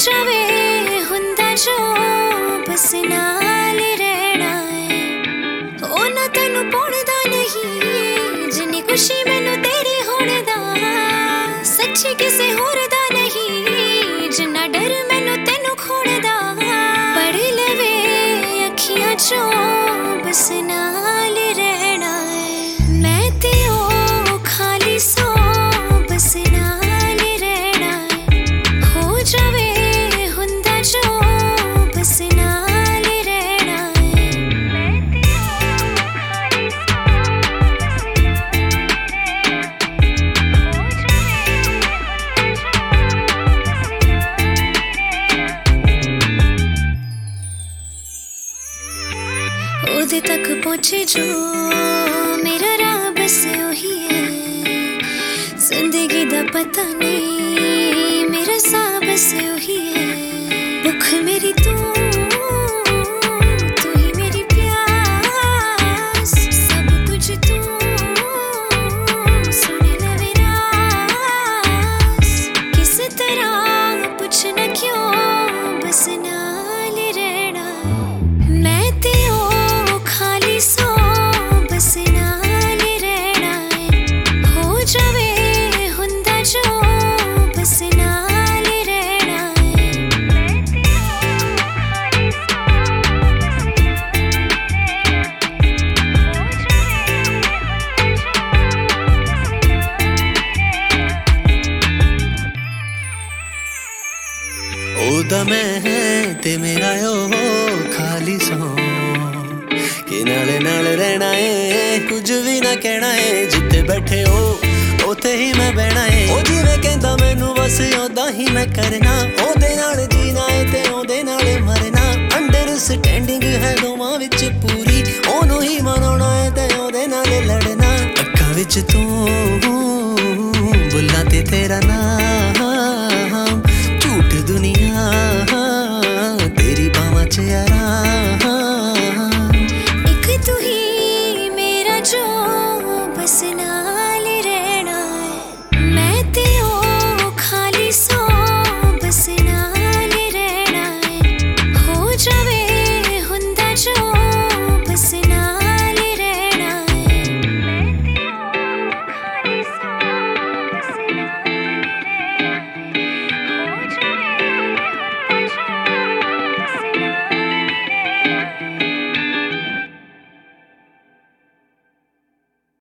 जावे हुंदा जो बस नाल रहना है। ओ ना तेनू पौड़दा नहीं जिन्नी खुशी मैनू तेरी होने दा, सच्ची किसे होर दा नहीं जिन्ना डर मैनू तेनू खोने दा। पढ़ लवे अखियां चो बस नाल रहना है। मैं ते ओ खाली सो बस नाल रहना है। हो जावे हुंदा जो बस नाल रहना है। मैं ते ओ खाली सो बस ओदे तक पहुंचे जो मेरा राह बस ओही है। जिंदगी दा पता नहीं मेरा साह बस ओही है। भुख मेरी तू ही मेरी प्यास, सब कुछ तू सुन ले रास। किस तरह पूछ न क्यों बस नाल रहना है। मैं ते ओ खाली सो बस नाल रहना है। हो जावे हुंदा जो बस नाल रहना है। मैं ते ओ खाली सो बस नाल रहना है। हो जावे ओदा मैं है ते मेरा ओ खाली सो कि नाले नाल रहना है। कुछ भी ना कहना है, जिथे बैठे हो उथे ही मैं बहना है। ओ जिवें कहंदा मैनू बस ओदा ही मैं करना